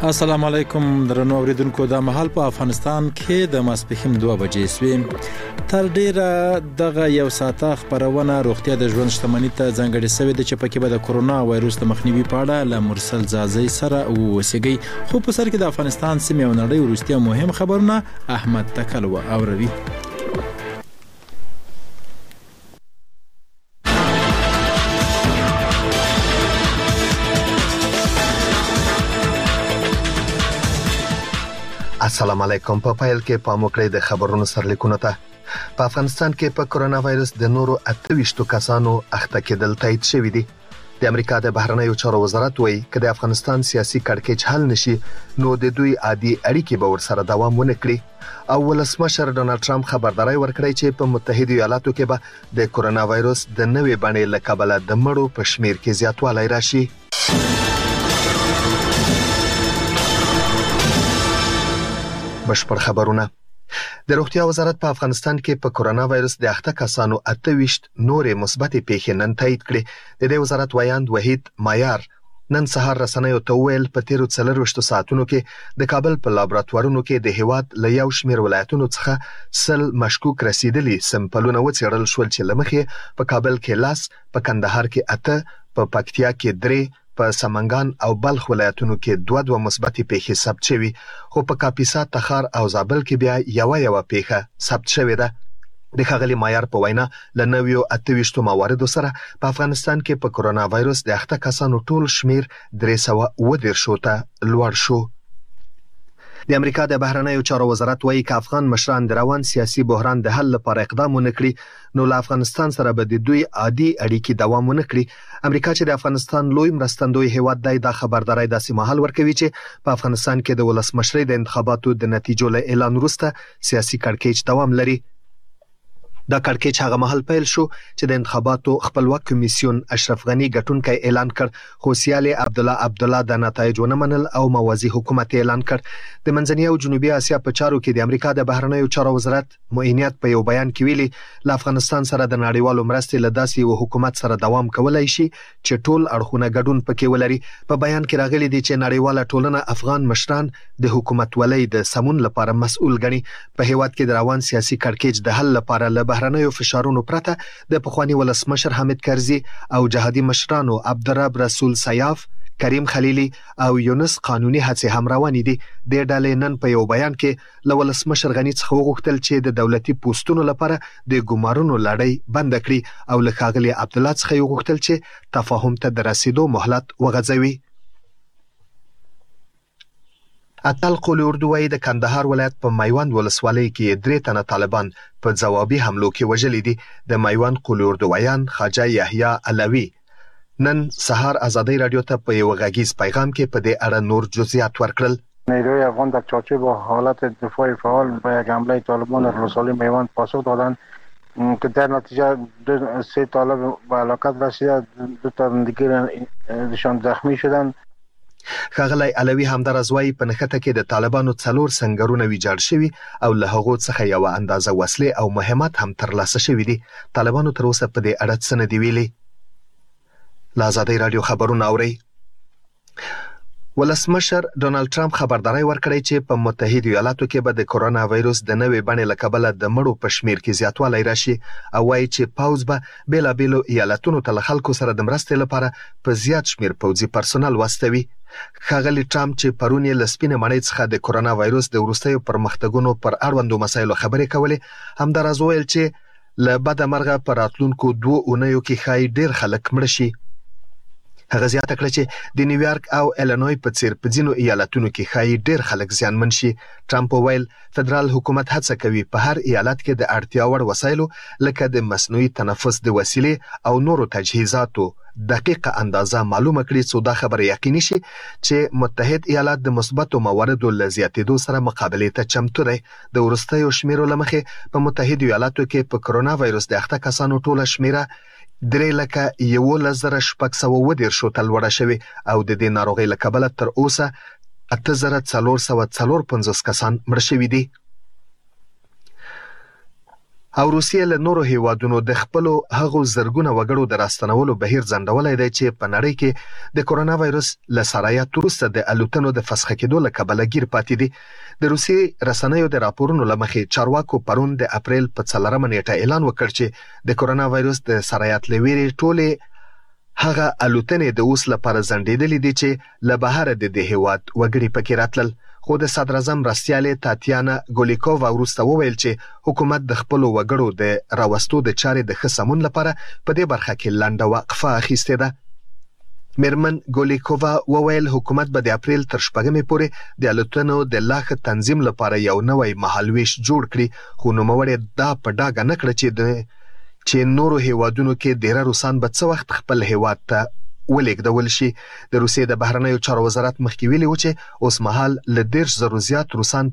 السلام علیکم درنو اوریدونکو. د مهال په افغانستان کې د ماسپښین 2 بجې سوې. تر ډیره دغه یو ساعته خبرونه روغتیا د ژوند شتمنۍ ته ځانګړې شوې ده چې پکې به د کورونا وایروس د مخنیوي په اړه له مرسل زازی سره ووسیږي. خو په سر کې د افغانستان سیمې او نړۍ وروستي مهم خبرونه احمد تکل و اوروي. السلام علیکم. په پایل کې پاموکړی د خبرونو سرلیکونه ته. په افغانستان کې په کورونا وایرس د نورو 28 کسانو اخته کېدل تایید شوی دی. د امریکا د بهرنیو چارو وزارت وایي چې د افغانستان سیاسي کړکېچ حل نشي نو د دوی عادي اړیکې به ورسره دوام ونه کړي. او ولسمشر ډونالد ټرمپ خبرداري ورکړی چې په متحده ایالاتو کې به د کورونا وایرس د نوې بڼې له کبله د مړو په شمیر کې زیاتوالی راشي. بشپړ خبرونه. د روغتیا وزارت په افغانستان کې په کورونا وایرس د اخته کسانو 28 نورې مثبتې پیښې نن تایید کړې. د دې وزارت وایاند وحید مایار نن سهار رسنیو ته ویل په تیرو 24 ساعتونو کې د کابل په لابراتوارونو کې د هیواد له یو شمېر ولایتونو څخه 100 مشکوک رسیدلي سمپلونه وڅېړل شول چې لمخې په کابل کې 10، په کندهار کې 8، په پکتیا کې 3، په سمنګان او بلخ ولایتونو کې 2 مثبتې پیښې ثبت شوي، خو په کاپیسا، تخار او زابل کې بیا یو پیښه ثبت شوې ده. د ښاغلي مایار په وینا له نویو 28 مواردو سره په افغانستان کې په کورونا وایرس د اخته کسانو ټول شمیر 310 ته لوړ شو. د امریکا د بهرنیو چارو وزارت وایي چې افغان مشران د روان سیاسي بحران د حل لپاره اقدام ونه کړي نو له افغانستان سره به د دوی عادي اړیکې دوام ونه کړي. امریکا چې د افغانستان لوی مرستندوی هیواد دی د خبرداري داسې مهال ورکوي چې په افغانستان کې د ولسمشرۍ د انتخاباتو د نتیجو له اعلان وروسته سیاسي کړکېچ دوام لري. دا کړکېچ هغه مهال پیل شو چې د انتخاباتو خپلواک کمیسیون اشرف غنی ګټونکی اعلان کړ، خو سیالي عبدالله د نتایج ونه منل او موازی حکومت اعلان کړ. د منځنۍ او جنوبي اسیا په چارو کې د امریکا د بهرنیو چارو وزارت معینیت په یو بیان کې ویلي له افغانستان سره د نړیوالو مرستې له داسې یو حکومت سره دوام کولای شي چې ټول اړخونه ګډون پکې ولري. په بیان کې راغلي دي چې نړیواله ټولنه افغان مشران د حکومت ولۍ د سمون لپاره مسؤل ګڼي. په هیواد کې د روان سیاسي کړکېچ د حل لپاره له بهرنیو فشارونو پرته د پخوانی ولسمشر حامد کرزي او جهادي مشرانو عبدالرب رسول سیاف، کریم خلیلی او یونس قانوني هڅې هم روانې دي. د ډلې نن په یو بیان کې له ولسمشر غنی څخه وغوښتل چې د دولتي پوسټونو لپاره د ګمارونو لړۍ بند کړي او له ښاغلي عبدالله څخه وغوښتل چې تفاهم ته د رسیدو مهلت وغځوي. اتل قول اردو وایي د کندهار ولایت په میوند ولسوالۍ کې 3 تنه طالبان په ځوابي حملو کې وژلي دي. د میوند قول اردو ویان خواجه یحیی علوی نن سهار آزادی رادیو ته په یو غږیز پیغام کې په دې اړه نور جزئیات ورکړل. نیروی افغان در چارچوب با حالت دفاع فعال به یک حمله طالبان در ولسوالی میوند پاسخ دادند که در نتیجه 3 طالب به هلاکت رسیده، 2 تن دیگرشان زخمی شدند. ښاغلی علوي همداراز وایي په نښته کې د طالبانو 4 سنگرونه ویجاړ شوي او له هغو څخه یوه اندازه وسلې او مهمات هم ترلاسه شوي دي. طالبانو تر اوسه په دې اړه څه نه دي ویلي. له آزادۍ راډیو خبرونه اورئ. ولسمشر ډونالد ټرمپ خبرداري ورکړی چې په متحده ایالاتو کې به د کورونا وایرس د نوې بڼې له کبله د مړو په شمیر کې زیاتوالی راشي او وایي چې پوځ به بیلابیلو ایالتونو ته له خلکو سره د مرستې لپاره په زیات شمیر پوځي پرسونل واستوي. ښاغلي ټرمپ چې پرون یې له سپینې ماڼۍ څخه د کورونا وایرس د وروستیو پرمختګونو پر اړوندو مسایلو خبرې کولې، همداراز وویل چې له بده مرغه په راتلونکو 2 اونیو کې ښایي ډېر خلک مړه شي. هغه زیاته کړه چې د نیویارک او ایلینوی په څیر په ځینو ایالتونو کې ښایي ډېر خلک زیانمن شي. ټرمپ وویل فدرال حکومت هڅه کوي په هر ایالت کې د اړتیا وړ وسایلو لکه د مصنوعي تنفس د وسیلې او نورو تجهیزاتو دقیقه اندازه معلومه کړي څو دا خبره یقیني شي چې متحد ایالات د مثبتو مواردو له زیاتېدو سره مقابلې ته چمتو دی. د وروستیو شمیرو له مخې په متحدو ایالاتو کې په کورونا وایرس د اخته کسانو ټوله شمیره 3,11,610 ته لوړه شوې او د دې ناروغۍ له کبله تر اوسه 8,454 کسان مړه شوي دي. او روسیه له نورو هیوادونو د خپل هغو زرګونه وګړو د راستنولو بهیر ځنډولای دی چې په نړۍ کې د کرونا وایرس له سرایت وروسته د الوتنو د فسخ کېدو له کبله گیر پاتې دي. د روسیې رسنیو د راپورونو لمخې چارواکو پرون د اپریل په 4 نیټه اعلان وکړ چې د کرونا وایرس د سرایت لويري ټوله هغه الوتنې د اوس لپاره ځنډېدلې دي چې له بهر د هیواد وګړي پکې راتلل. خو د صدر اعظم رسیاله تاتیانا ګولیکووا وروسته وویل چې حکومت د خپل وګړو د راوستو د چارې د خصمون لپاره په دې برخه کې لنډه وقفه اخیسته ده. میرمن ګولیکووا وویل حکومت به د اپریل تر 4 پورې د الوتنو د لا ښه تنظیم لپاره یو نوی مهالويش جوړ کړي، خو نوموړی دا په ډاګه نه کړ چې نورو هیوادونو کې ډیر روسان به څه وخت خپل هیواد ته ولېږدول شي. د روسیې د بهرنیو چارو وزارت مخکې ویلي و چې اوس مهال له 10,000 زیات روسان